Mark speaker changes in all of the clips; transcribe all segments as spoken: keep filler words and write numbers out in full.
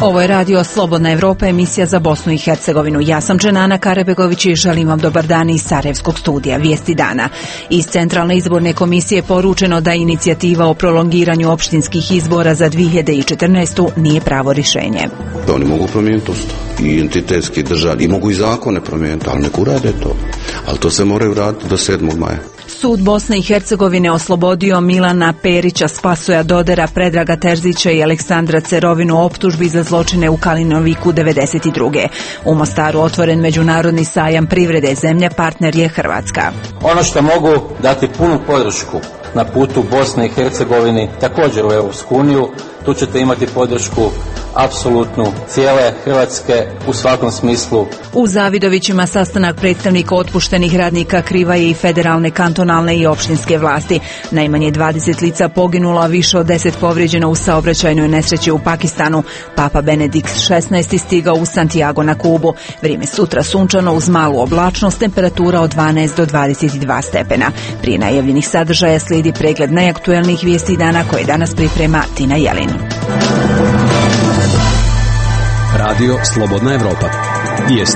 Speaker 1: Ovo je radio Slobodna Evropa, emisija za Bosnu i Hercegovinu. Ja sam Dženana Karabegović i želim vam dobar dan iz Sarajevskog studija. Vijesti dana. Iz Centralne izborne komisije poručeno da inicijativa o prolongiranju opštinskih izbora za dvije hiljade četrnaestu. nije pravo rješenje.
Speaker 2: Oni mogu promijeniti ustav i entitetski državi i mogu i zakone promijeniti, ali nek urade to. Ali to se moraju raditi do sedmog maja.
Speaker 1: Sud Bosne i Hercegovine oslobodio Milana Perića, Spasoja Dodera, Predraga Terzića i Aleksandra Cerovinu optužbi za zločine u Kalinoviku devedeset druge. U Mostaru otvoren međunarodni sajam privrede, zemlja partner je Hrvatska.
Speaker 3: Ono što mogu dati punu podršku na putu Bosne i Hercegovini, također u Europsku uniju, tu ćete imati podršku apsolutnu cijele Hrvatske u svakom smislu.
Speaker 1: U Zavidovićima sastanak predstavnika otpuštenih radnika Krivaje i federalne, kantonalne i opštinske vlasti. Najmanje dvadeset lica poginulo, a više od deset povrijeđeno u saobraćajnoj nesreći u Pakistanu. Papa Benedikt šesnaesti stigao u Santiago na Kubu. Vrijeme sutra sunčano uz malu oblačnost, temperatura od dvanaest do dvadeset dva stepena. Prije najavljenih sadržaja slijedi pregled najaktuelnijih vijesti dana koje danas priprema Tina Jelin.
Speaker 4: Radio Slobodna Evropa. Vijesti.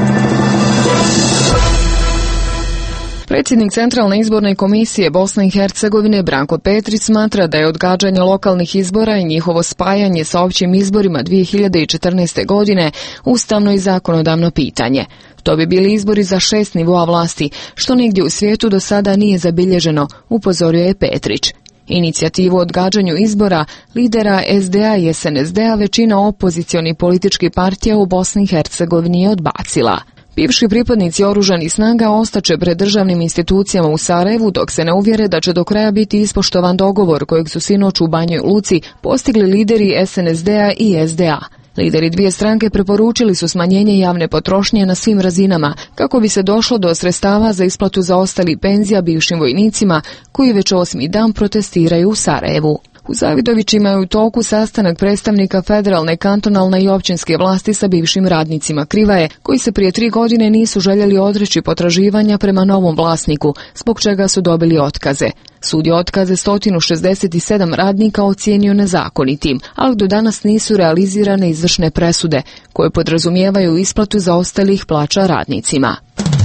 Speaker 5: Predsjednik Centralne izborne komisije Bosne i Hercegovine Branko Petrić smatra da je odgađanje lokalnih izbora i njihovo spajanje sa općim izborima dvije hiljade četrnaeste. godine ustavno i zakonodavno pitanje. To bi bili izbori za šest nivoa vlasti, što nigdje u svijetu do sada nije zabilježeno, upozorio je Petrić. Inicijativu o odgađanju izbora lidera es de a i es en es de a većina opozicionih političkih partija u Bosni i Hercegovini je odbacila. Bivši pripadnici oružanih snaga ostaće pred državnim institucijama u Sarajevu dok se ne uvjere da će do kraja biti ispoštovan dogovor kojeg su sinoć u Banjoj Luci postigli lideri es en es de a i es de a. Lideri dvije stranke preporučili su smanjenje javne potrošnje na svim razinama kako bi se došlo do sredstava za isplatu zaostalih penzija bivšim vojnicima koji već osmi dan protestiraju u Sarajevu. U Zavidovićima je u toku sastanak predstavnika federalne, kantonalne i općinske vlasti sa bivšim radnicima Krivaje, koji se prije tri godine nisu željeli odreći potraživanja prema novom vlasniku, zbog čega su dobili otkaze. Sud je otkaze sto šezdeset sedam radnika ocijenio nezakonitim, ali do danas nisu realizirane izvršne presude, koje podrazumijevaju isplatu zaostalih plaća radnicima.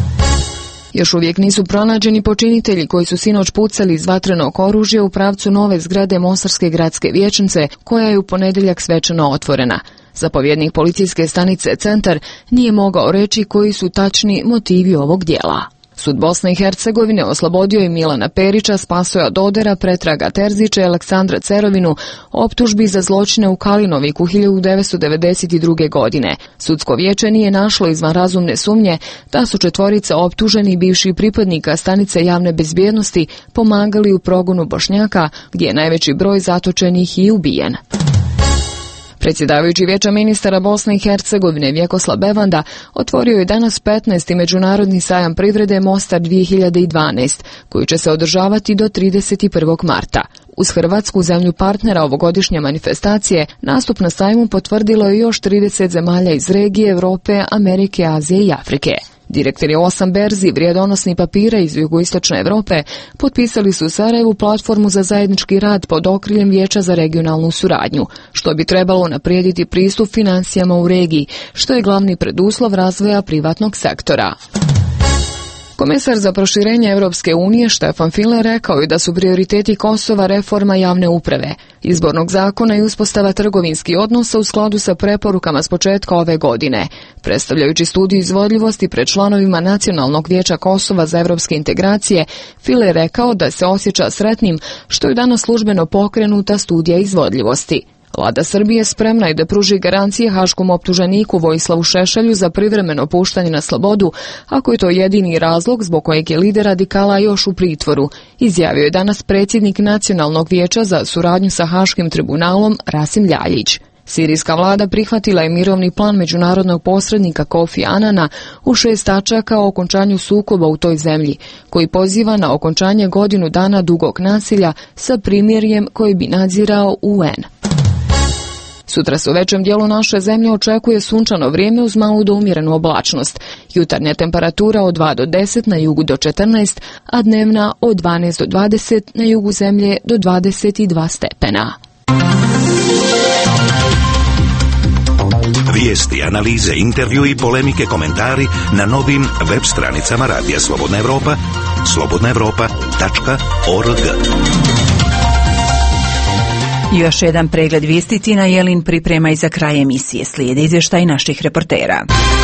Speaker 5: Još uvijek nisu pronađeni počinitelji koji su sinoć pucali iz vatrenog oružja u pravcu nove zgrade Mostarske gradske vijećnice, koja je u ponedjeljak svečano otvorena. Zapovjednik policijske stanice Centar nije mogao reći koji su tačni motivi ovog dijela. Sud Bosne i Hercegovine oslobodio je Milana Perića, Spasoja Dodera, Predraga Terzića i Aleksandra Cerovinu optužbi za zločine u Kalinoviku hiljadu devetsto devedeset druge. godine. Sudsko vijeće nije našlo izvan razumne sumnje da su četvorica optuženi bivši pripadnika stanice javne bezbjednosti pomagali u progonu Bošnjaka, gdje je najveći broj zatočenih i ubijen. Predsjedavajući Vijeća ministara Bosne i Hercegovine Vjekoslav Bevanda otvorio je danas petnaesti međunarodni sajam privrede Mostar dvije hiljade dvanaest, koji će se održavati do trideset prvog marta. Uz Hrvatsku, zemlju partnera ovogodišnje manifestacije, nastup na sajmu potvrdilo je još trideset zemalja iz regije, Europe, Amerike, Azije i Afrike. Direktori osam berzi vrijedonosnih papira iz jugoistočne Europe potpisali su u Sarajevu platformu za zajednički rad pod okriljem Vijeća za regionalnu suradnju, što bi trebalo unaprijediti pristup financijama u regiji, što je glavni preduslov razvoja privatnog sektora. Komesar za proširenje Europske unije Stefan Füle rekao je da su prioriteti Kosova reforma javne uprave, izbornog zakona i uspostava trgovinskih odnosa u skladu sa preporukama s početka ove godine. Predstavljajući studiju izvodljivosti pred članovima Nacionalnog vijeća Kosova za europske integracije, Füle je rekao da se osjeća sretnim što je danas službeno pokrenuta studija izvodljivosti. Vlada Srbije spremna je da pruži garancije haškom optuženiku Vojislavu Šešelju za privremeno puštanje na slobodu, ako je to jedini razlog zbog kojeg je lider radikala još u pritvoru, izjavio je danas predsjednik Nacionalnog vijeća za suradnju sa Haškim tribunalom Rasim Ljaljić. Sirijska vlada prihvatila je mirovni plan međunarodnog posrednika Kofi Anana u šest tačaka o okončanju sukoba u toj zemlji, koji poziva na okončanje godinu dana dugog nasilja sa primirjem koji bi nadzirao U N. Sutra se u većem dijelu naše zemlje očekuje sunčano vrijeme uz malu do umjerenu oblačnost. Jutarnja temperatura od dva do deset, na jugu do četrnaest, a dnevna od dvanaest do dvadeset, na jugu zemlje do dvadeset dva stepena.
Speaker 6: Vijesti, analize, intervju i polemike, komentari na novim web stranicama Radija Slobodna Evropa, slobodna evropa tačka org.
Speaker 1: Još jedan pregled vijesti Tina Jelin priprema i za kraj emisije. Slijedi izvještaj naših reportera.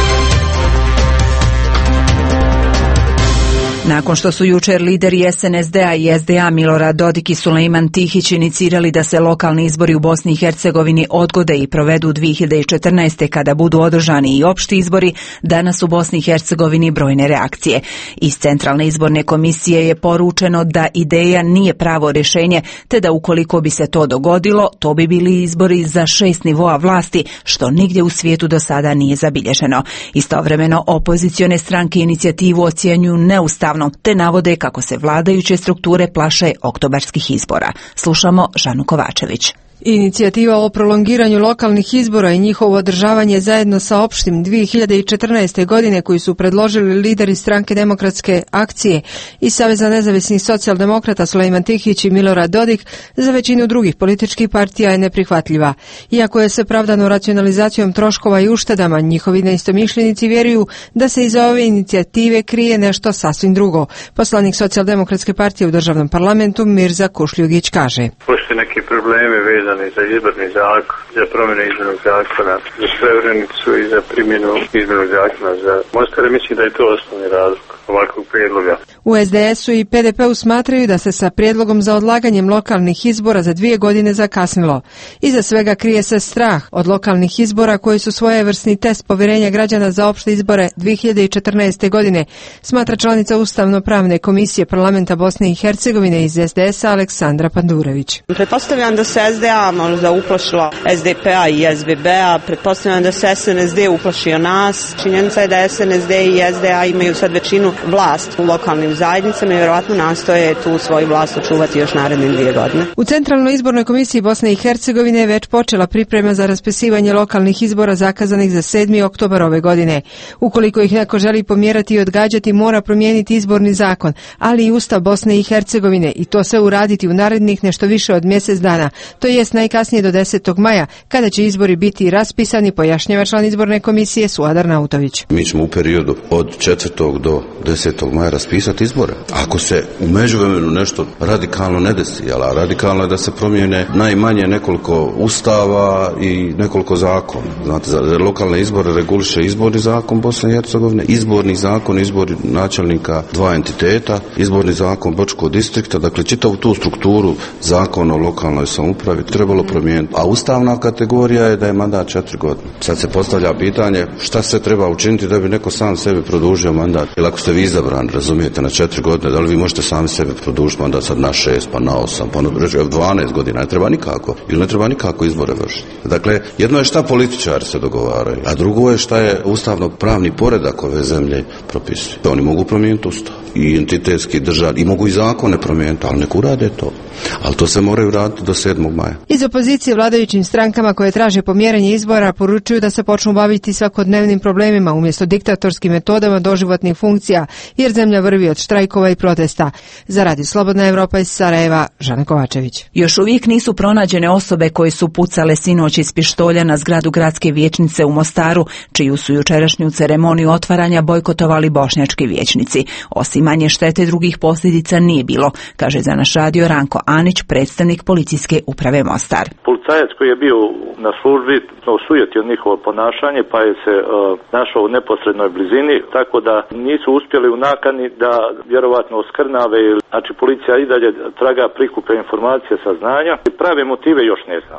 Speaker 1: Nakon što su jučer lideri S N S D-a i S D A Milorad Dodik i Sulejman Tihić inicirali da se lokalni izbori u Bosni i Hercegovini odgode i provedu dvije hiljade četrnaeste. kada budu održani i opšti izbori, danas u Bosni i Hercegovini brojne reakcije. Iz Centralne izborne komisije je poručeno da ideja nije pravo rješenje, te da ukoliko bi se to dogodilo, to bi bili izbori za šest nivoa vlasti, što nigdje u svijetu do sada nije zabilježeno. Istovremeno, opozicione stranke inicijativu ocjenjuju neustavno, te navode kako se vladajuće strukture plaše oktobarskih izbora. Slušamo Žanu Kovačević.
Speaker 7: Inicijativa o prolongiranju lokalnih izbora i njihovo održavanje zajedno sa opštim dvije hiljade četrnaeste. godine koji su predložili lideri stranke Demokratske akcije i Saveza nezavisnih socijaldemokrata Sulejman Tihić i Milorad Dodik za većinu drugih političkih partija je neprihvatljiva. Iako je sve pravdano racionalizacijom troškova i uštedama, njihovi neistomišljenici vjeruju da se iza ove inicijative krije nešto sasvim drugo. Poslanik Socijaldemokratske partije u državnom parlamentu Mirza Kušljugić kaže:
Speaker 8: Postoje neki problemi vezani za izborni zakon, za promjene izbornog zakona, za svevrenicu i za primjenu izbornog zakona za Mostare. Mislim da je to osnovni razlog ovakvog prijedloga.
Speaker 7: U S D S-u i P D P-u smatraju da se sa prijedlogom za odlaganjem lokalnih izbora za dvije godine zakasnilo. Iza svega krije se strah od lokalnih izbora koji su svojevrsni test povjerenja građana za opšte izbore dvije hiljade četrnaeste. godine, smatra članica Ustavno-pravne komisije parlamenta Bosne i Hercegovine iz S D S-a Aleksandra Pandurević.
Speaker 9: Pretpostavljam da se S D A možda uplašila S D P-a i S B B-a, pretpostavljam da se S N S D uplašio nas. Činjenica je da S N S D i S D A imaju sad većinu vlast u lokalnim zajednicama i vjerovatno nastoje tu svoju vlast očuvati još naredne dvije godine.
Speaker 7: U Centralnoj izbornoj komisiji Bosne i Hercegovine je već počela priprema za raspisivanje lokalnih izbora zakazanih za sedmi oktobar ove godine. Ukoliko ih neko želi pomjerati i odgađati, mora promijeniti izborni zakon, ali i Ustav Bosne i Hercegovine, i to sve uraditi u narednih nešto više od mjesec dana, to jest najkasnije do desetog maja, kada će izbori biti raspisani, pojašnjava član izborne komisije Suadar Nautović.
Speaker 2: Mi ćemo u periodu od četvrtog do desetog maja raspisati izbore. Ako se u međuvremenu nešto radikalno ne desi, a radikalno je da se promijene najmanje nekoliko ustava i nekoliko zakona. Znate, za lokalne izbore reguliše izborni zakon Bosne i Hercegovine, izborni zakon, izbor načelnika dva entiteta, izborni zakon Bočkog distrikta, dakle čitavu tu strukturu zakona o lokalnoj samoupravi trebalo promijeniti. A ustavna kategorija je da je mandat četiri godine. Sad se postavlja pitanje šta se treba učiniti da bi neko sam sebi produžio mandat. Jer ako ste vi izabrani, razumijete, na četiri godine, da li vi možete sami sebi produžiti mandat sad na šest, pa na osam, pa na dvanaest godina, ne treba nikako. Ili ne treba nikako izbore vršiti. Dakle, jedno je šta političari se dogovaraju, a drugo je šta je ustavno-pravni poredak ove zemlje propisuje. Oni mogu promijeniti ustav i entitetski državni, i mogu i zakone promijeniti, ali nek urade to. Ali to se moraju raditi do sedmog maja.
Speaker 7: Iz opozicije vladajućim strankama koje traže pomjeranje izbora poručuju da se počnu baviti svakodnevnim problemima umjesto diktatorskim metodama doživotnih funkcija, jer zemlja vrvi od štrajkova i protesta. Za Radio Slobodna Evropa iz Sarajeva, Žana Kovačević.
Speaker 1: Još uvijek nisu pronađene osobe koje su pucale sinoć iz pištolja na zgradu gradske vijećnice u Mostaru, čiju su jučerašnju ceremoniju otvaranja bojkotovali bošnjački vijećnici. Osim manje štete, drugih posljedica nije bilo, kaže za naš radio Ranko Anić, predstavnik policijske uprave Mostar.
Speaker 8: Policajac koji je bio na službi osujetio njihovo ponašanje, pa je se uh, našao u neposrednoj blizini, tako da nisu uspjeli u nakani da vjerovatno oskrnave. Znači, policija i dalje traga, prikupe informacije, saznanja i prave motive još ne znamo.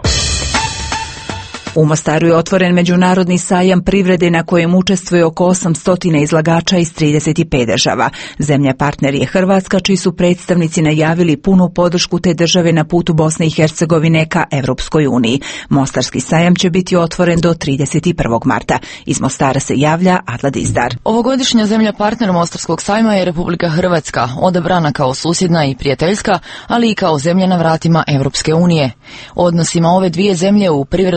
Speaker 1: U Mostaru je otvoren međunarodni sajam privrede na kojem učestvuje oko osamsto izlagača iz trideset pet država. Zemlja partner je Hrvatska, čiji su predstavnici najavili punu podršku te države na putu Bosne i Hercegovine ka Evropskoj uniji. Mostarski sajam će biti otvoren do trideset prvog marta. Iz Mostara se javlja Adla Dizdar.
Speaker 5: Ovogodišnja zemlja partner Mostarskog sajma je Republika Hrvatska, odabrana kao susjedna i prijateljska, ali i kao zemlja na vratima Evropske unije. Odnosima ove dvije zemlje u privrednom smislu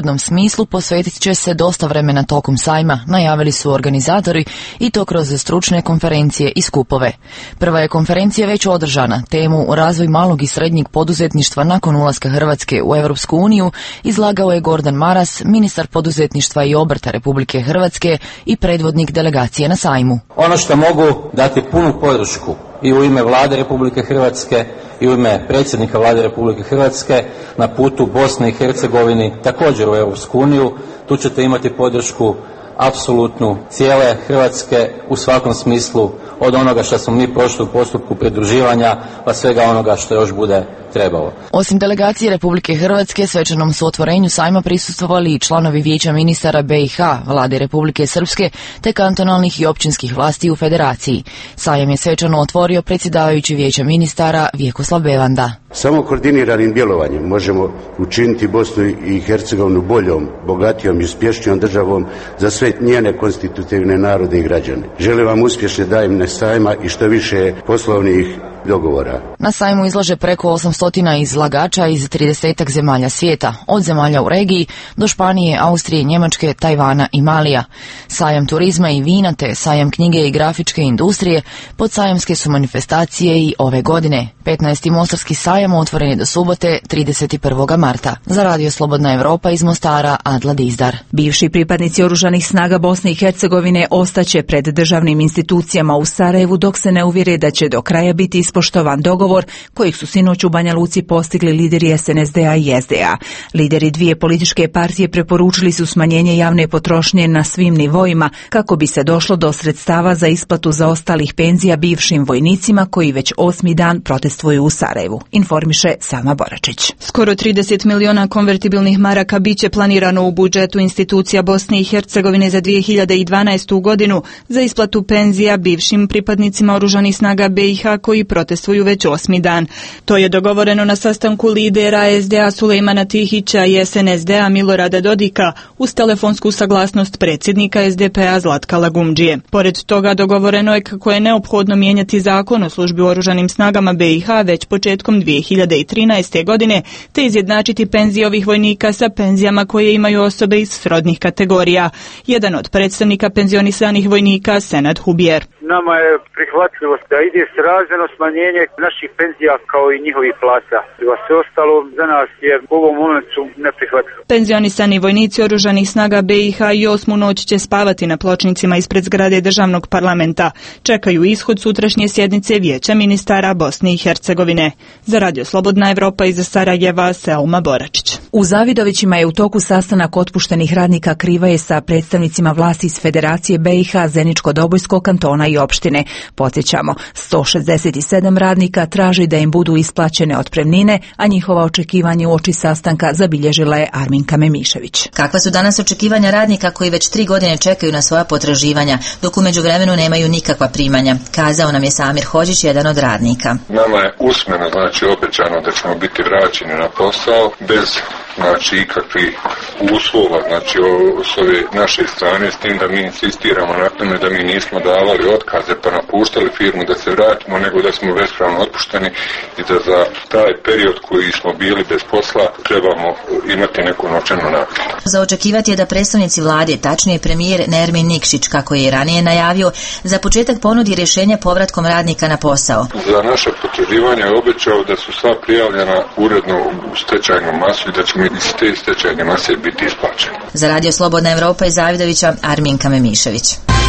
Speaker 10: smislu posvetit će se dosta vremena tokom sajma, najavili su organizatori, i to kroz stručne konferencije i skupove. Prva je konferencija već održana. Temu razvoj malog i srednjeg poduzetništva nakon ulaska Hrvatske u Europsku uniju izlagao je Gordan Maras, ministar poduzetništva i obrta Republike Hrvatske i predvodnik delegacije na sajmu.
Speaker 3: Ono što mogu dati punu podršku i u ime Vlade Republike Hrvatske i u ime predsjednika Vlade Republike Hrvatske na putu Bosne i Hercegovini također u Europsku uniju. Tu ćete imati podršku apsolutnu cijele Hrvatske u svakom smislu, od onoga što smo mi prošli u postupku pridruživanja pa svega onoga što još bude trebalo.
Speaker 10: Osim delegacije Republike Hrvatske, svečanom su otvorenju sajma prisustvovali i članovi Vijeća ministara B i H, Vlade Republike Srpske te kantonalnih i općinskih vlasti u Federaciji. Sajam je svečano otvorio predsjedavajući Vijeća ministara Vjekoslav Bevanda.
Speaker 11: Samo koordiniranim djelovanjem možemo učiniti Bosnu i Hercegovinu boljom, bogatijom i uspješnijom državom za sve njene konstitutivne narode i građane. Želim vam uspješne dane sajma i što više poslovnih dogovora.
Speaker 10: Na sajmu izlaže preko osamsto izlagača iz tridesetak zemalja svijeta, od zemalja u regiji do Španije, Austrije, Njemačke, Tajvana i Malija. Sajam turizma i vina te sajam knjige i grafičke industrije podsajamske su manifestacije i ove godine. petnaesti Mostarski sajam otvoren je do subote trideset prvog marta. Za Radio Slobodna Evropa iz Mostara, Adla Dizdar.
Speaker 1: Bivši pripadnici Oružanih snaga Bosne i Hercegovine ostaće pred državnim institucijama u Sarajevu dok se ne uvjere da će do kraja biti ispoštovan dogovor kojeg su sinoć u Banja Luci postigli lideri S N S D-a i S D A. Lideri dvije političke partije preporučili su smanjenje javne potrošnje na svim nivoima kako bi se došlo do sredstava za isplatu zaostalih penzija bivšim vojnicima koji već osmi dan protestuju u Sarajevu. Informiše Sama Boračić.
Speaker 12: Skoro trideset miliona konvertibilnih maraka biće planirano u budžetu institucija Bosne i Hercegovine za dvije hiljade dvanaestu godinu za isplatu penzija bivšim pripadnicima Oružanih snaga B i H koji protestuju već osmi dan. To je dogovoreno na sastanku lidera S D A Sulejmana Tihića i S N S D-a Milorada Dodika uz telefonsku saglasnost predsjednika S D P-a Zlatka Lagumdžije. Pored toga dogovoreno je kako je neophodno mijenjati zakon o službi u Oružanim snagama B i H već početkom dvije hiljade trinaeste. godine te izjednačiti penzije ovih vojnika sa penzijama koje imaju osobe iz srodnih kategorija. Jedan od predstavnika penzionisanih vojnika, Senad Hubjer.
Speaker 13: Nama je prihvatljivo da ide srazmjerno smanjenje naših penzija kao i njihovih plata. Sve ostalo za nas je u ovom momentu neprihvatljivo.
Speaker 12: Penzionisani vojnici Oružanih snaga B i H i osmu noć će spavati na pločnicima ispred zgrade državnog parlamenta. Čekaju ishod sutrašnje sjednice Vijeća ministara Bosne i Hercegovine. Za Radio Slobodna Evropa iz Sarajeva, Selma Boračić.
Speaker 1: U Zavidovićima je u toku sastanak otpuštenih radnika Krivaje sa predstavnicima vlasti iz Federacije B i H, Zeničko-Dobojskog kantona i opštine. Podsjećamo, sto šezdeset sedam radnika traži da im budu isplaćene otpremnine, a njihova očekivanja uoči sastanka zabilježila je Arminka Memišević.
Speaker 14: Kakva su danas očekivanja radnika koji već tri godine čekaju na svoja potraživanja, dok u međuvremenu nemaju nikakva primanja? Kazao nam je Samir Hođić, jedan od radnika.
Speaker 15: Nama je usmeno, znači, obećano da ćemo biti vraćeni na posao bez, znači, ikakvih uslova, znači, s ove naše strane, s tim da mi insistiramo na tome da mi nismo davali otkaze pa napuštali firmu da se vratimo, nego da smo bespravno otpušteni i da za taj period koji smo bili bez posla trebamo imati neku novčanu naknadu.
Speaker 14: Za očekivati je da predstavnici vlade, tačnije premijer Nermin Nikšić, kako je i ranije najavio, za početak ponudi rješenje povratkom radnika na posao.
Speaker 15: Za naše potraživanja je obećao da su sva prijavljena uredno u stečajnu masu i da će mi iz te stečajne mase biti isplaćeni.
Speaker 14: Za Radio Slobodna Evropa iz Zavidovića, Arminka Memišević.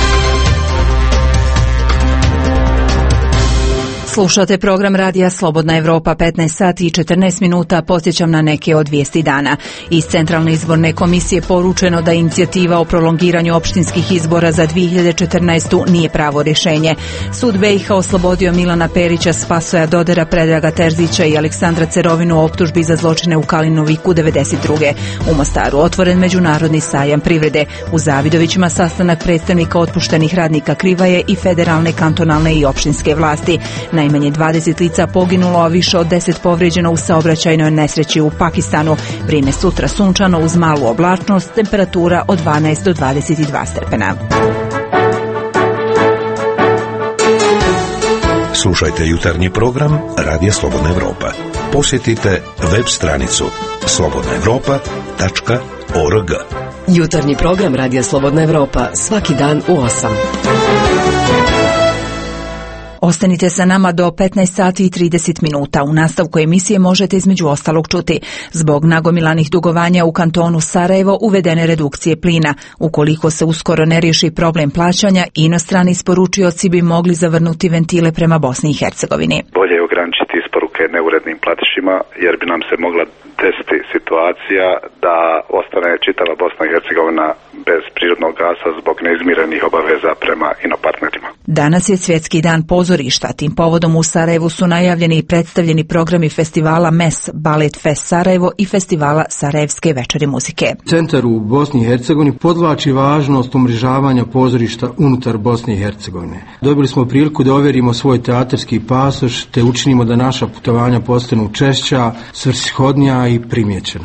Speaker 1: Slušate program Radija Slobodna Evropa, petnaest sati i četrnaest minuta. Podsjećam na neke od vijesti dana. Iz Centralne izborne komisije poručeno da inicijativa o prolongiranju opštinskih izbora za dvije hiljade četrnaestu. nije pravo rješenje. Sud B i H oslobodio Milana Perića, Spasoja Dodera, Predraga Terzića i Aleksandra Cerovinu o optužbi za zločine u Kalinoviku devedeset druge. U Mostaru otvoren međunarodni sajam privrede. U Zavidovićima sastanak predstavnika otpuštenih radnika Krivaje i federalne, kantonalne i opštinske vlasti. Najmanje dvadeset lica poginulo, a više od deset povrijeđeno u saobraćajnoj nesreći u Pakistanu. Vrijeme sutra sunčano uz malu oblačnost, temperatura od dvanaest do dvadeset dva stepena.
Speaker 6: Slušajte jutarnji program Radija Slobodna Evropa. Posjetite web stranicu slobodna evropa tačka org.
Speaker 16: Jutarnji program Radija Slobodna Evropa svaki dan u osam.
Speaker 1: Ostanite sa nama do petnaest sati i trideset minuta. U nastavku emisije možete između ostalog čuti: zbog nagomilanih dugovanja u kantonu Sarajevo uvedene redukcije plina. Ukoliko se uskoro ne riješi problem plaćanja, inostrani isporučioci bi mogli zavrnuti ventile prema Bosni i Hercegovini.
Speaker 17: Bolje je ograničiti isporuke neurednim platišima, jer bi nam se mogla desiti situacija da ostane čitava Bosna i Hercegovina bez prirodnog gasa zbog neizmirenih obaveza prema inopartnerima.
Speaker 1: Danas je Svjetski dan pozorišta. Tim povodom u Sarajevu su najavljeni i predstavljeni programi festivala M E S, Balet Fest Sarajevo i festivala Sarajevske večeri muzike.
Speaker 18: Centar u Bosni i Hercegovini podvlači važnost umrežavanja pozorišta unutar Bosne i Hercegovine. Dobili smo priliku da overimo svoj teatarski pasoš te učinimo da naša putovanja postanu češća, svrsishodnija i primjećena.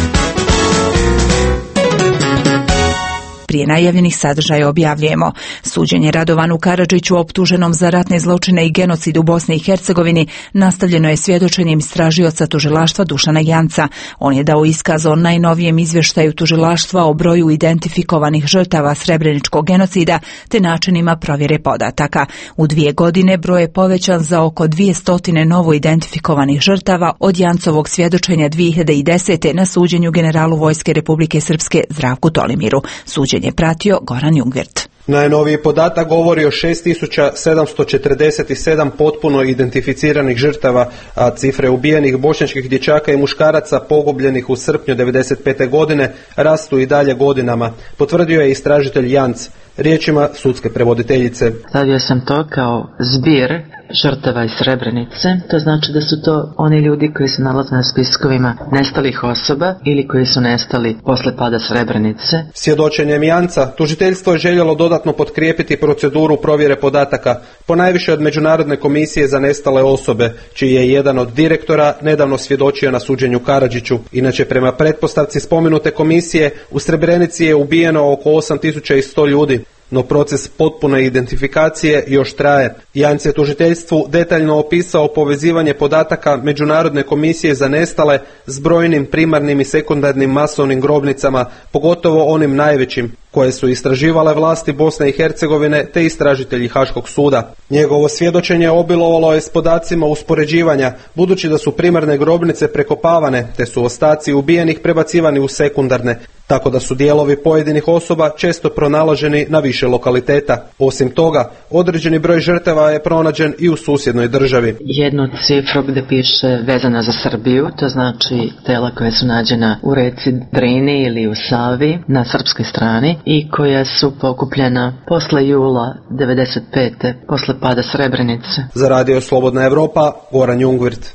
Speaker 1: Prije najavljenih sadržaja objavljujemo: suđenje Radovanu Karadžiću optuženom za ratne zločine i genocid u Bosni i Hercegovini nastavljeno je svjedočenjem istražioca tužilaštva Dušana Janca. On je dao iskaz o najnovijem izvještaju tužilaštva o broju identifikovanih žrtava srebreničkog genocida te načinima provjere podataka. U dvije godine broj je povećan za oko dvije novo identifikovanih žrtava od Jancovog svjedočenja dvije hiljade desete. na suđenju generalu Vojske Republike Srpske Zdravku Tolimiru. Suđenje je pratio Goran Jungwirth.
Speaker 19: Najnoviji podatak govori o šest tisuća sedamsto četrdeset sedam potpuno identificiranih žrtava, a cifre ubijenih bošnjačkih dječaka i muškaraca pogubljenih u srpnju devedeset pete godine rastu i dalje godinama, potvrdio je istražitelj Janc. Riječima sudske prevoditeljice:
Speaker 20: stavio sam to kao zbir žrtava iz Srebrenice, to znači da su to oni ljudi koji se nalaze na spiskovima nestalih osoba ili koji su nestali posle pada Srebrenice.
Speaker 19: Svjedočenjem Janca, tužiteljstvo je željelo dodatno potkrijepiti proceduru provjere podataka, ponajviše od Međunarodne komisije za nestale osobe, čiji je jedan od direktora nedavno svjedočio na suđenju Karadžiću. Inače, prema pretpostavci spomenute komisije, u Srebrenici je ubijeno oko osam tisuća sto ljudi. No proces potpune identifikacije još traje. Janc je tužiteljstvu detaljno opisao povezivanje podataka Međunarodne komisije za nestale s brojnim primarnim i sekundarnim masovnim grobnicama, pogotovo onim najvećim, koje su istraživale vlasti Bosne i Hercegovine te istražitelji Haškog suda. Njegovo svjedočenje obilovalo je s podacima uspoređivanja, budući da su primarne grobnice prekopavane, te su ostaci ubijenih prebacivani u sekundarne, tako da su dijelovi pojedinih osoba često pronalaženi na više lokaliteta. Osim toga, određeni broj žrtava je pronađen i u susjednoj državi.
Speaker 20: Jednu cifru gdje piše vezana za Srbiju, to znači tela koja su nađena u reci Drini ili u Savi na srpskoj strani i koja su pokupljena posle jula devedeset pete posle pada Srebrenice.
Speaker 19: Za Radio Slobodna Evropa, Goran Jungwirth.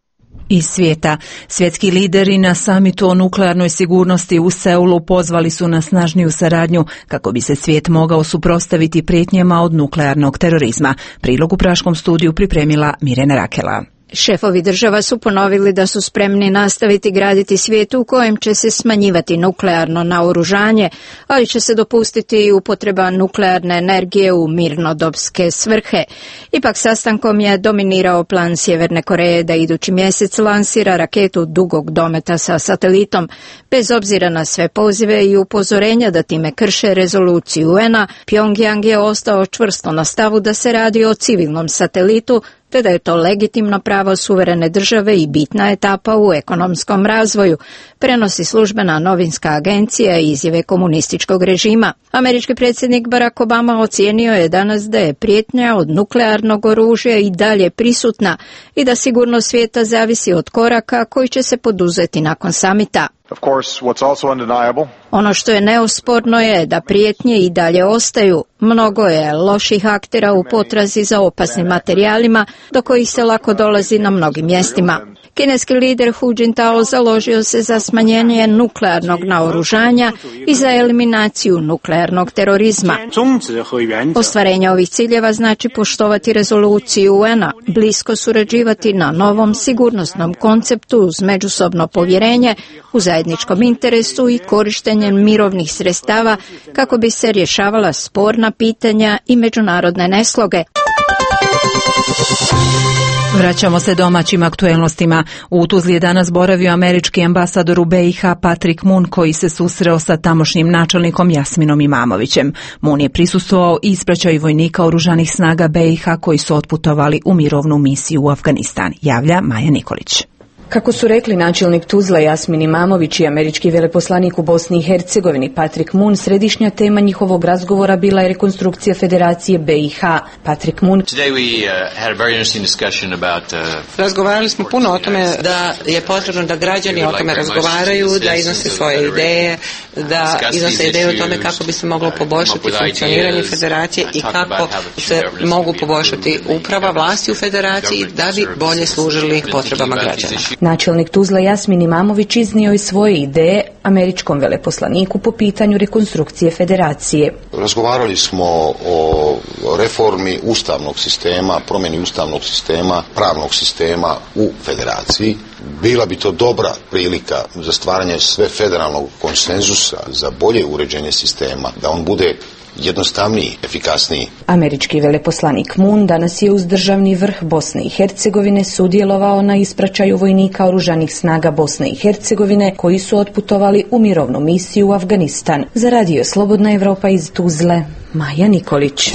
Speaker 1: Iz svijeta. Svjetski lideri na samitu o nuklearnoj sigurnosti u Seulu pozvali su na snažniju saradnju kako bi se svijet mogao suprotstaviti prijetnjama od nuklearnog terorizma. Prilog u Praškom studiju pripremila Mirjana Rakela.
Speaker 21: Šefovi država su ponovili da su spremni nastaviti graditi svijet u kojem će se smanjivati nuklearno naoružanje, ali će se dopustiti i upotreba nuklearne energije u mirnodopske svrhe. Ipak sastankom je dominirao plan Sjeverne Koreje da idući mjesec lansira raketu dugog dometa sa satelitom. Bez obzira na sve pozive i upozorenja da time krše rezoluciju U N-a, Pyongyang je ostao čvrsto na stavu da se radi o civilnom satelitu, te da je to legitimno pravo suverene države i bitna etapa u ekonomskom razvoju, prenosi službena novinska agencija i izjave komunističkog režima. Američki predsjednik Barack Obama ocijenio je danas da je prijetnja od nuklearnog oružja i dalje prisutna i da sigurnost svijeta zavisi od koraka koji će se poduzeti nakon samita.
Speaker 22: Of course, what's also undeniable.
Speaker 21: Ono što je neosporno je da prijetnje i dalje ostaju. Mnogo je loših aktera u potrazi za opasnim materijalima do kojih se lako dolazi na mnogim mjestima. Kineski lider Hu Jintao založio se za smanjenje nuklearnog naoružanja i za eliminaciju nuklearnog terorizma. Ostvarenje ovih ciljeva znači poštovati rezoluciju U N-a, blisko surađivati na novom sigurnosnom konceptu uz međusobno povjerenje u zajedničkom interesu i korištenjem mirovnih sredstava kako bi se rješavala sporna pitanja i međunarodne nesloge.
Speaker 1: Vraćamo se domaćim aktuelnostima. U Tuzli je danas boravio američki ambasador u B i H Patrick Moon, koji se susreo sa tamošnjim načelnikom Jasminom Imamovićem. Moon je prisustvovao i ispraćaju vojnika oružanih snaga B i H koji su otputovali u mirovnu misiju u Afganistan, javlja Maja Nikolić.
Speaker 4: Kako su rekli načelnik Tuzle Jasmin Imamović i američki veleposlanik u Bosni i Hercegovini Patrick Moon, središnja tema njihovog razgovora bila je rekonstrukcija Federacije B i H. Patrick Moon:
Speaker 9: Razgovarali smo puno o tome da je potrebno da građani o tome razgovaraju, da iznose svoje ideje, da iznose ideje o tome kako bi se moglo poboljšati funkcioniranje Federacije i kako se mogu poboljšati uprava vlasti u Federaciji da bi bolje služili potrebama građana.
Speaker 4: Načelnik Tuzla Jasmin Imamović iznio je svoje ideje američkom veleposlaniku po pitanju rekonstrukcije Federacije.
Speaker 23: Razgovarali smo o reformi ustavnog sistema, promjeni ustavnog sistema, pravnog sistema u Federaciji. Bila bi to dobra prilika za stvaranje sve federalnog konsenzusa, za bolje uređenje sistema, da on bude jednostavniji, efikasniji.
Speaker 4: Američki veleposlanik Moon danas je uz državni vrh Bosne i Hercegovine sudjelovao na ispraćaju vojnika oružanih snaga Bosne i Hercegovine koji su otputovali u mirovnu misiju u Afganistan. Za radio Slobodna Evropa iz Tuzle, Maja Nikolić.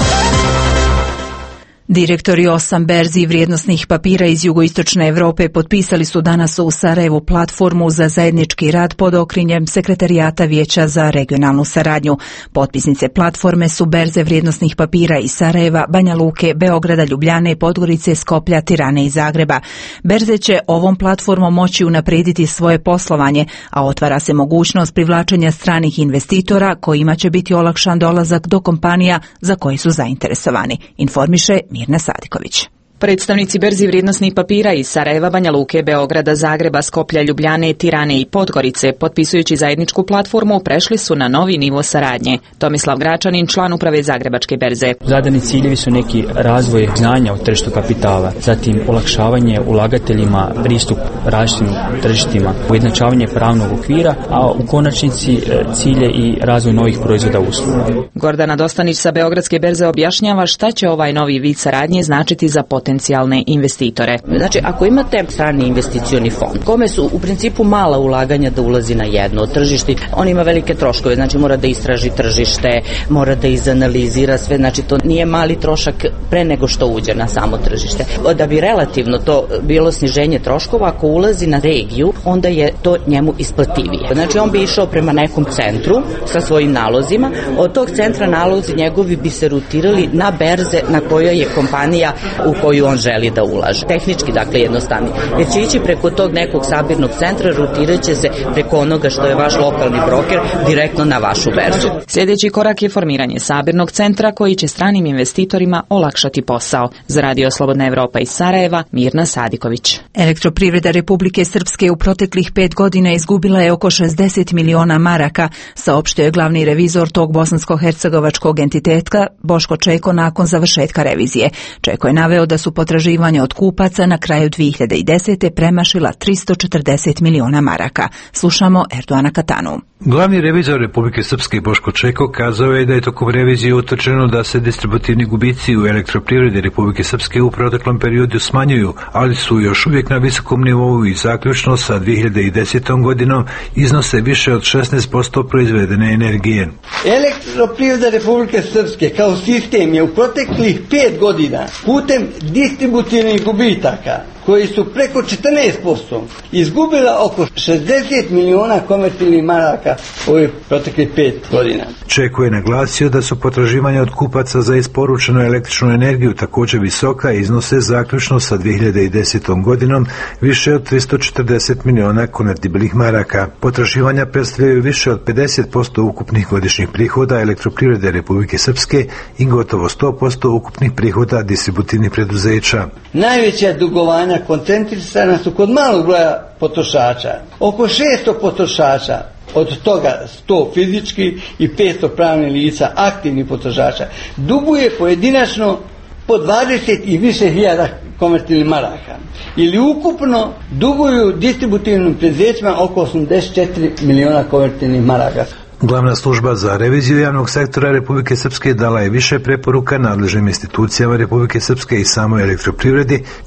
Speaker 1: Direktori osam berzi vrijednosnih papira iz jugoistočne Europe potpisali su danas u Sarajevu platformu za zajednički rad pod okriljem Sekretarijata Vijeća za regionalnu saradnju. Potpisnice platforme su berze vrijednosnih papira iz Sarajeva, Banja Luke, Beograda, Ljubljane, Podgorice, Skoplja, Tirane i Zagreba. Berze će ovom platformom moći unaprijediti svoje poslovanje, a otvara se mogućnost privlačenja stranih investitora kojima će biti olakšan dolazak do kompanija za koji su zainteresovani, informiše Mirna Sadiković.
Speaker 24: Predstavnici berzi vrijednosnih papira iz Sarajeva, Banja Luke, Beograda, Zagreba, Skoplja, Ljubljane, Tirane i Podgorice, potpisujući zajedničku platformu, prešli su na novi nivo saradnje. Tomislav Gračanin, član uprave Zagrebačke berze.
Speaker 25: Zadani ciljevi su neki razvoj znanja u tržištu kapitala, zatim olakšavanje ulagateljima pristup različitim tržištima, ujednačavanje pravnog okvira, a u konačnici cilj je i razvoj novih proizvoda usluga.
Speaker 24: Gordana Dostanić sa Beogradske berze objašnjava šta će ovaj novi vid saradnje značiti za potencijalne investitore.
Speaker 26: Znači, ako imate strani investicioni fond, kome su u principu mala ulaganja da ulazi na jedno tržište, on ima velike troškove, znači mora da istraži tržište, mora da izanalizira sve, znači to nije mali trošak pre nego što uđe na samo tržište. Da bi relativno to bilo sniženje troškova, ako ulazi na regiju, onda je to njemu isplativije. Znači, on bi išao prema nekom centru sa svojim nalozima, od tog centra nalozi njegovi bi se rutirali na berze na kojoj je kompanija u koju on želi da ulaže. Tehnički, dakle, jednostavni. Jer će ići preko tog nekog sabirnog centra, rutirat će se preko onoga što je vaš lokalni broker direktno na vašu berzu.
Speaker 24: Sljedeći korak je formiranje sabirnog centra koji će stranim investitorima olakšati posao. Za radio Slobodna Evropa iz Sarajeva, Mirna Sadiković.
Speaker 1: Elektroprivreda Republike Srpske u proteklih pet godina izgubila je oko šezdeset miliona maraka, saopštio je glavni revizor tog bosansko-hercegovačkog entiteta Boško Čeko nakon završetka revizije. Čeko je naveo da su potraživanja od kupaca na kraju dvije hiljade desete. premašila tristo četrdeset miliona maraka. Slušamo Erdoana Katanu.
Speaker 27: Glavni revizor Republike Srpske Boško Čeko kazao je da je tokom revizije utvrđeno da se distributivni gubici u elektroprivredi Republike Srpske u proteklom periodu smanjuju, ali su još uvijek na visokom nivou i zaključno sa dvije hiljade desetom godinom iznose više od šesnaest posto proizvedene energije.
Speaker 28: Elektroprivreda Republike Srpske kao sistem je u proteklih pet godina putem distributivnih gubitaka koji su preko četrnaest posto izgubila oko šezdeset miliona komercijalnih maraka u ovih proteklih pet godina.
Speaker 27: Čeko je naglasio da su potraživanja od kupaca za isporučenu električnu energiju također visoka i iznose zaključno sa dvije hiljade desetom godinom više od tristo četrdeset miliona konvertibilnih maraka. Potraživanja predstavljaju više od pedeset posto ukupnih godišnjih prihoda elektroprivrede Republike Srpske i gotovo sto posto ukupnih prihoda distributivnih preduzeća.
Speaker 28: Najveća dugovanja koncentrisana su kod malog broja potrošača. Oko šesto potrošača, od toga sto fizički i petsto pravnih lica aktivnih potrošača, duguje pojedinačno po dvadeset i više hiljada komercijalnih maraka. Ili ukupno duguju distributivnim preduzećima oko osamdeset četiri miliona komercijalnih maraka.
Speaker 27: Glavna služba za reviziju javnog sektora Republike Srpske dala je više preporuka nadležnim institucijama Republike Srpske i samoj elektroprivredi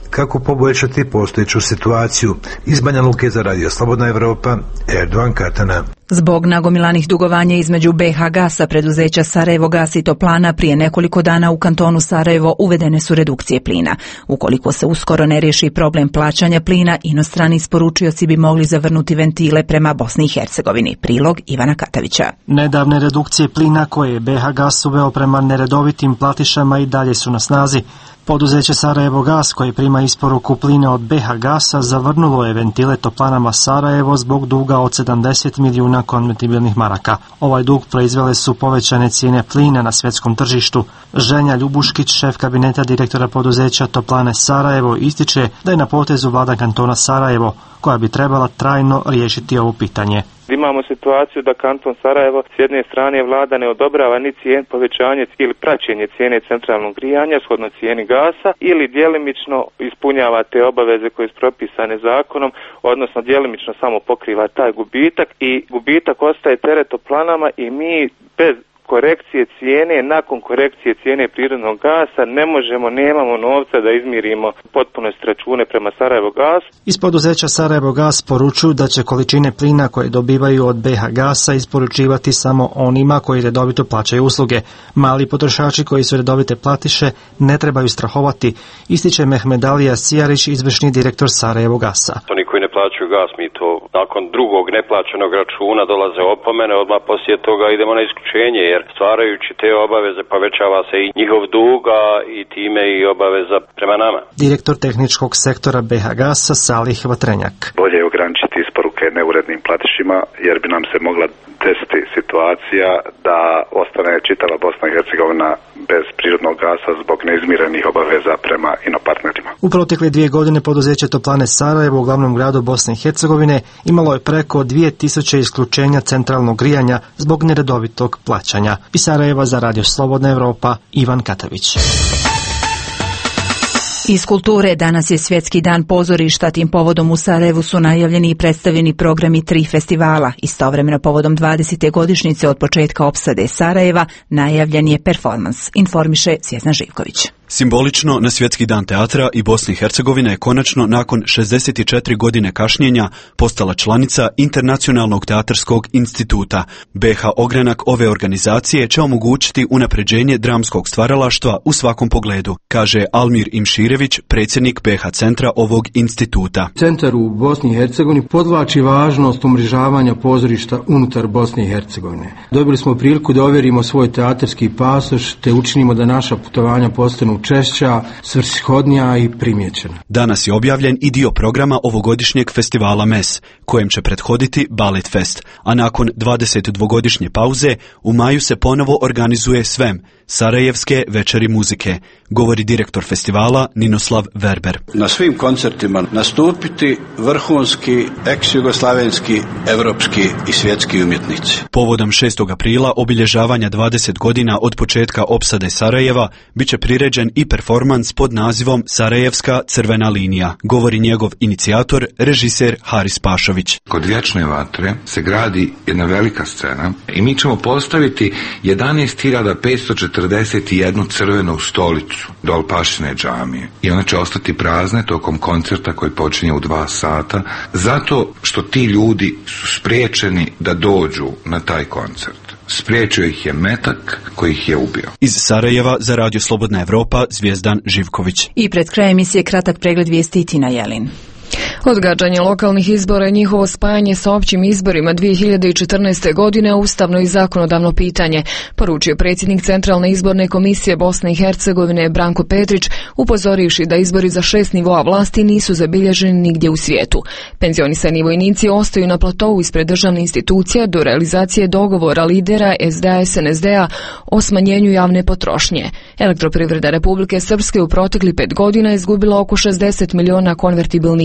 Speaker 27: kako poboljšati postojeću situaciju. Iz Banja Luke za Radio Slobodna Evropa, Erdovan Katana.
Speaker 1: Zbog nagomilanih dugovanja između B H Gasa, preduzeća Sarajevo Gas i Toplana, prije nekoliko dana u kantonu Sarajevo uvedene su redukcije plina. Ukoliko se uskoro ne riješi problem plaćanja plina, inostrani isporučioci bi mogli zavrnuti ventile prema Bosni i Hercegovini. Prilog Ivana Katavića.
Speaker 2: Nedavne redukcije plina koje je B H Gas uveo prema neredovitim platišama i dalje su na snazi. Poduzeće Sarajevo Gas, koje prima isporuku plina od B H Gasa, zavrnulo je ventile Toplanama Sarajevo zbog duga od sedamdeset milijuna konvertibilnih maraka. Ovaj dug proizvele su povećane cijene plina na svjetskom tržištu. Ženja Ljubuškić, šef kabineta direktora poduzeća Toplane Sarajevo, ističe da je na potezu vlada kantona Sarajevo, koja bi trebala trajno riješiti ovo pitanje.
Speaker 3: Imamo situaciju da kanton Sarajevo s jedne strane vlada ne odobrava ni cijen povećanje ili praćenje cijene centralnog grijanja shodno cijeni gasa ili djelimično ispunjava te obaveze koje su propisane zakonom, odnosno djelimično samo pokriva taj gubitak i gubitak ostaje teret Toplanama i mi bez korekcije cijene, nakon korekcije cijene prirodnog gasa ne možemo, nemamo novca da izmirimo potpunost račune prema Sarajevo Gas.
Speaker 2: Iz poduzeća Sarajevo Gas poručuju da će količine plina koje dobivaju od B H Gasa isporučivati samo onima koji redovito plaćaju usluge. Mali potrošači koji su redovite platiše ne trebaju strahovati, ističe Mehmedalija Cijarić, izvršni direktor Sarajevo Gasa.
Speaker 5: Oni koji ne plaćaju gas, mi to nakon drugog neplaćenog računa dolaze opomene, odmah poslije toga idemo na isključenje, jer stvarajući te obaveze povećava se i njihov duga i time i obaveza prema nama.
Speaker 2: Direktor tehničkog sektora B H Gasa Salih Vatrenjak.
Speaker 17: Bolje je ograničiti isporuke neurednim platišima, jer bi nam se mogla desiti situacija da ostane čitava Bosna i Hercegovina bez prirodnog gasa zbog neizmirenih obaveza prema inopartnerima.
Speaker 2: U protekle dvije godine poduzeće Toplane Sarajevo u glavnom gradu Bosne i Hercegovine imalo je preko dvije tisuće isključenja centralnog grijanja zbog neredovitog plaćanja. Iz Sarajeva za Radio Slobodna Evropa, Ivan Katavić.
Speaker 1: Iz kulture danas je Svjetski dan pozorišta, tim povodom u Sarajevu su najavljeni i predstavljeni programi tri festivala. Istovremeno povodom dvadesete godišnjice od početka opsade Sarajeva najavljen je performans, informiše Svjesna Živković.
Speaker 7: Simbolično, na Svjetski dan teatra i Bosne i Hercegovine je konačno nakon šezdeset četiri godine kašnjenja postala članica Internacionalnog teatarskog instituta. B H ogranak ove organizacije će omogućiti unapređenje dramskog stvaralaštva u svakom pogledu, kaže Almir Imširević, predsjednik B H centra ovog instituta.
Speaker 18: Centar u Bosni i Hercegovini podvlači važnost umrežavanja pozorišta unutar Bosne i Hercegovine. Dobili smo priliku da overimo svoj teatarski pasoš te učinimo da naša putovanja postanu češća, svrsishodnija i primjećena.
Speaker 7: Danas je objavljen i dio programa ovogodišnjeg festivala M E S, kojem će prethoditi Ballet Fest, a nakon dvadesetdvogodišnje pauze u maju se ponovo organizuje S V E M, Sarajevske večeri muzike, govori direktor festivala Ninoslav Verber.
Speaker 8: Na svim koncertima nastupiti vrhunski ex-jugoslavenski, evropski i svjetski umjetnici.
Speaker 7: Povodom šestog aprila obilježavanja dvadeset godina od početka opsade Sarajeva biće priređen i performans pod nazivom Sarajevska crvena linija, govori njegov inicijator, režiser Haris Pašović.
Speaker 10: Kod Vječne vatre se gradi jedna velika scena i mi ćemo postaviti jedanaest hiljada petsto četrdeset jedan crvenu stolicu do Alpašine džamije i one će ostati prazne tokom koncerta koji počinje u dva sata zato što ti ljudi su spriječeni da dođu na taj koncert. Spriječio ih je metak koji ih je ubio.
Speaker 7: Iz Sarajeva za Radio Slobodna Evropa, Zvijezdan Živković.
Speaker 1: I pred krajem emisije kratak pregled vijesti Tina Jelin.
Speaker 11: Odgađanje lokalnih izbora i njihovo spajanje sa općim izborima dvije hiljade četrnaeste. godine ustavno i zakonodavno pitanje, poručio predsjednik Centralne izborne komisije Bosne i Hercegovine Branko Petrić, upozorivši da izbori za šest nivoa vlasti nisu zabilježeni nigdje u svijetu. Penzionisani vojnici ostaju na platovu ispred državne institucije do realizacije dogovora lidera S D A S N S D A o smanjenju javne potrošnje. Elektroprivreda Republike Srpske u protekli pet godina izgubila oko šezdeset miliona konvertibilnih maraka.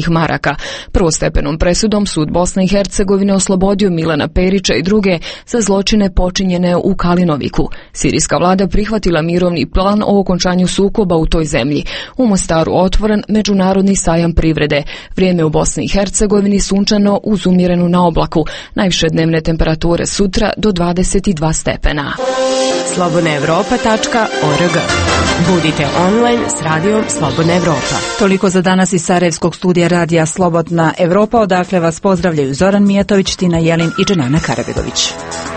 Speaker 11: Iraka. Prvostepenom presudom sud Bosne i Hercegovine oslobodio Milana Perića i druge za zločine počinjene u Kalinoviku. Sirijska vlada prihvatila mirovni plan o okončanju sukoba u toj zemlji. U Mostaru otvoren međunarodni sajam privrede. Vrijeme u Bosni i Hercegovini sunčano uz umjerenu na oblaku. Najviše dnevne temperature sutra do dvadeset dva stepena.
Speaker 6: slobodna evropa tačka org. Budite online s radijom Slobodna Evropa.
Speaker 1: Toliko za danas iz Sarajevskog studija radija Slobodna Evropa, odakle vas pozdravljaju Zoran Mijatović, Tina Jelin i Dženana Karabegović.